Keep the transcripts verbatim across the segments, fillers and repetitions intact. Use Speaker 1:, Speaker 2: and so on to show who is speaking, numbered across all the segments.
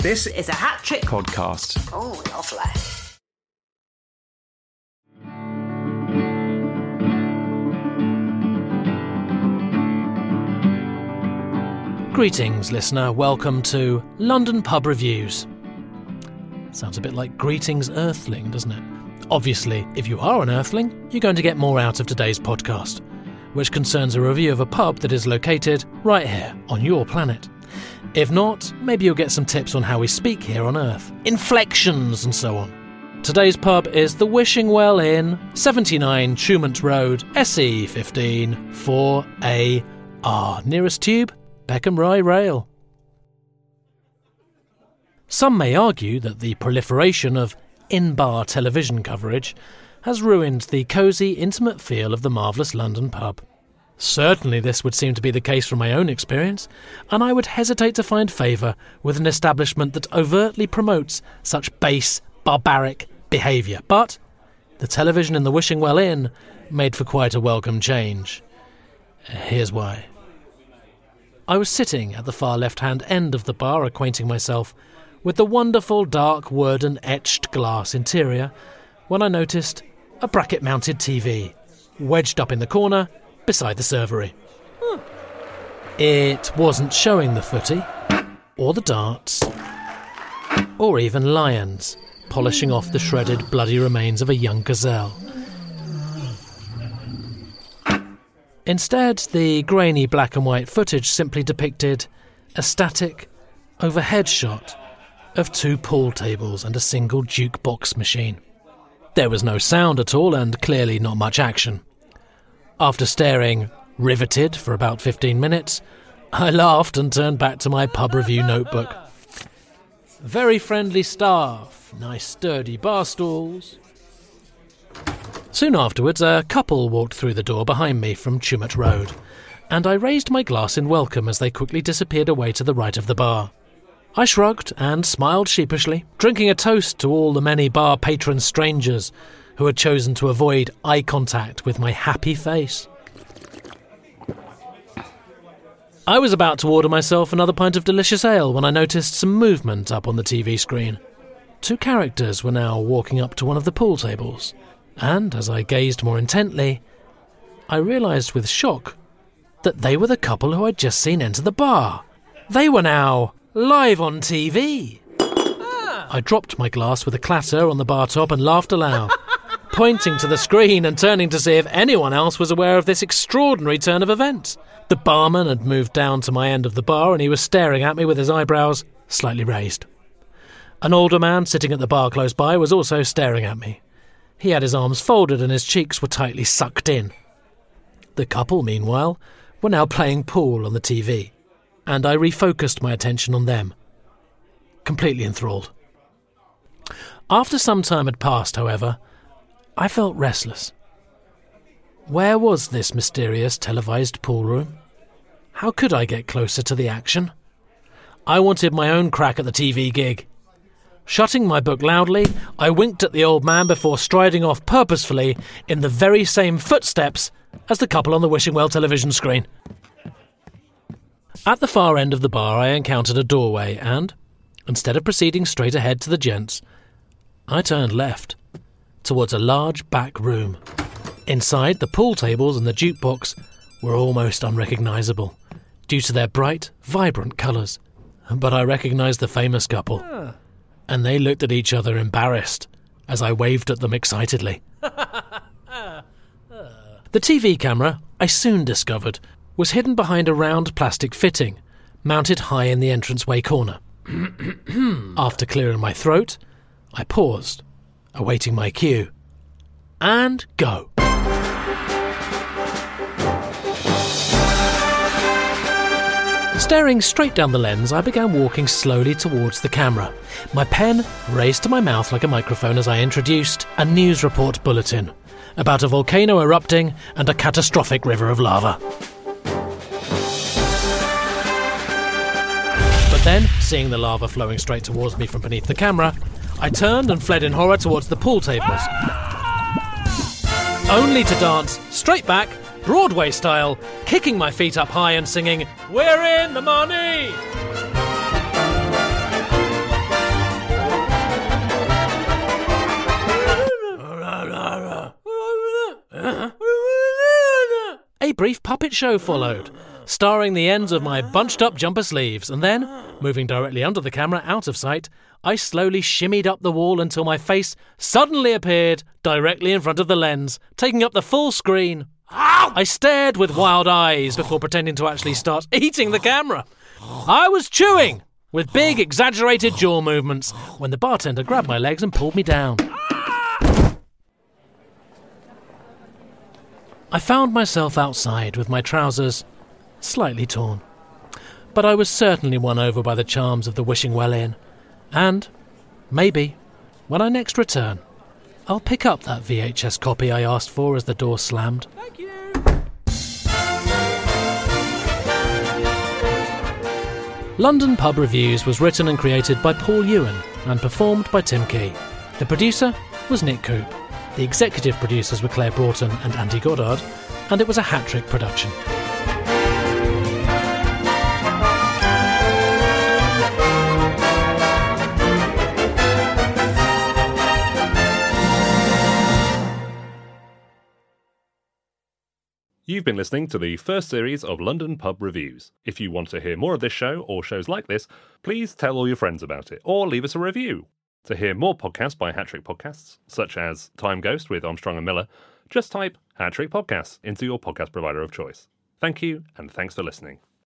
Speaker 1: This
Speaker 2: is a Hat Trick
Speaker 1: podcast.
Speaker 2: Oh, lovely.
Speaker 3: Greetings, listener. Welcome to London Pub Reviews. Sounds a bit like Greetings, Earthling, doesn't it? Obviously, if you are an Earthling, you're going to get more out of today's podcast, which concerns a review of a pub that is located right here on your planet. If not, maybe you'll get some tips on how we speak here on Earth, inflections and so on. Today's pub is the Wishing Well Inn, seventy-nine Tumont Road, S E fifteen four A R. Nearest tube, Peckham Rye Rail. Some may argue that the proliferation of in-bar television coverage has ruined the cosy, intimate feel of the marvellous London pub. Certainly this would seem to be the case from my own experience, and I would hesitate to find favour with an establishment that overtly promotes such base, barbaric behaviour. But the television in the Wishing Well Inn made for quite a welcome change. Here's why. I was sitting at the far left-hand end of the bar, acquainting myself with the wonderful dark wood and etched glass interior, when I noticed a bracket-mounted T V, wedged up in the corner beside the servery. Huh. It wasn't showing the footy, or the darts, or even lions, polishing off the shredded, bloody remains of a young gazelle. Instead, the grainy black and white footage simply depicted a static, overhead shot of two pool tables and a single jukebox machine. There was no sound at all and clearly not much action. After staring riveted for about fifteen minutes, I laughed and turned back to my pub review notebook. Very friendly staff, nice sturdy bar stools. Soon afterwards, a couple walked through the door behind me from Tumont Road, and I raised my glass in welcome as they quickly disappeared away to the right of the bar. I shrugged and smiled sheepishly, drinking a toast to all the many bar patron strangers who had chosen to avoid eye contact with my happy face. I was about to order myself another pint of delicious ale when I noticed some movement up on the T V screen. Two characters were now walking up to one of the pool tables, and as I gazed more intently, I realised with shock that they were the couple who I'd just seen enter the bar. They were now live on T V. Ah. I dropped my glass with a clatter on the bar top and laughed aloud, pointing to the screen and turning to see if anyone else was aware of this extraordinary turn of events. The barman had moved down to my end of the bar and he was staring at me with his eyebrows slightly raised. An older man sitting at the bar close by was also staring at me. He had his arms folded and his cheeks were tightly sucked in. The couple, meanwhile, were now playing pool on the T V, and I refocused my attention on them, completely enthralled. After some time had passed, however, I felt restless. Where was this mysterious televised pool room? How could I get closer to the action? I wanted my own crack at the T V gig. Shutting my book loudly, I winked at the old man before striding off purposefully in the very same footsteps as the couple on the Wishing Well television screen. At the far end of the bar, I encountered a doorway and, instead of proceeding straight ahead to the gents, I turned left, towards a large back room. Inside, the pool tables and the jukebox were almost unrecognisable, due to their bright, vibrant colours. But I recognised the famous couple, ah. and they looked at each other embarrassed as I waved at them excitedly. The T V camera, I soon discovered, was hidden behind a round plastic fitting, mounted high in the entranceway corner. After clearing my throat, I paused, awaiting my cue. And go. Staring straight down the lens, I began walking slowly towards the camera. My pen raised to my mouth like a microphone as I introduced a news report bulletin about a volcano erupting and a catastrophic river of lava. But then, seeing the lava flowing straight towards me from beneath the camera, I turned and fled in horror towards the pool tables, only to dance straight back, Broadway style, kicking my feet up high and singing, "We're in the money!" brief puppet show followed, starring the ends of my bunched-up jumper sleeves, and then, moving directly under the camera out of sight, I slowly shimmied up the wall until my face suddenly appeared directly in front of the lens, taking up the full screen. I stared with wild eyes before pretending to actually start eating the camera. I was chewing, with big, exaggerated jaw movements, when the bartender grabbed my legs and pulled me down. I found myself outside with my trousers slightly torn. But I was certainly won over by the charms of the Wishing Well Inn. And, maybe, when I next return, I'll pick up that V H S copy I asked for as the door slammed. Thank you. London Pub Reviews was written and created by Paul Ewan and performed by Tim Key. The producer was Nick Coop. The executive producers were Claire Broughton and Andy Goddard, and it was a hat-trick production.
Speaker 1: You've been listening to the first series of London Pub Reviews. If you want to hear more of this show or shows like this, please tell all your friends about it or leave us a review. To hear more podcasts by Hat-Trick Podcasts, such as Time Ghost with Armstrong and Miller, just type Hat-Trick Podcasts into your podcast provider of choice. Thank you, and thanks for listening.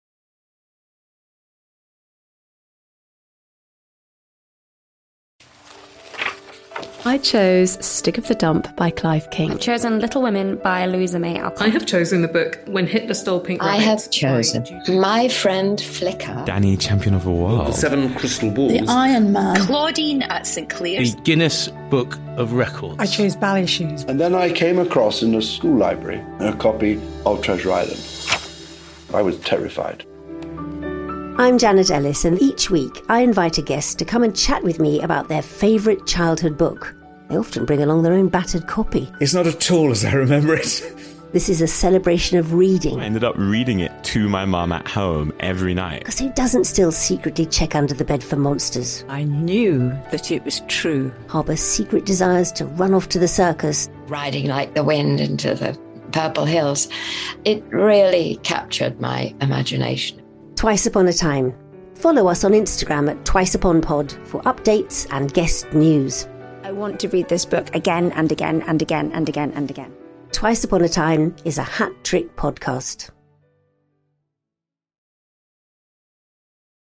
Speaker 2: I chose Stick of the Dump by Clive King.
Speaker 4: I've chosen Little Women by Louisa May Alcott.
Speaker 5: I have chosen the book When Hitler Stole Pink Rabbit.
Speaker 6: I have chosen My Friend Flicker.
Speaker 7: Danny, Champion of the World.
Speaker 8: The Seven Crystal Balls.
Speaker 9: The Iron Man.
Speaker 10: Claudine at St Clear's.
Speaker 11: The Guinness Book of Records.
Speaker 9: I chose Ballet Shoes.
Speaker 12: And then I came across in the school library a copy of Treasure Island. I was terrified.
Speaker 13: I'm Janet Ellis, and each week I invite a guest to come and chat with me about their favourite childhood book. They often bring along their own battered copy.
Speaker 14: It's not at all as I remember it.
Speaker 13: This is a celebration of reading.
Speaker 7: I ended up reading it to my mum at home every night.
Speaker 13: Because who doesn't still secretly check under the bed for monsters?
Speaker 9: I knew that it was true.
Speaker 13: Harbour secret desires to run off to the circus.
Speaker 6: Riding like the wind into the purple hills. It really captured my imagination.
Speaker 13: Twice Upon a Time. Follow us on Instagram at TwiceUponPod for updates and guest news.
Speaker 4: I want to read this book again and again and again and again and again.
Speaker 13: Twice Upon a Time is a Hat-Trick podcast.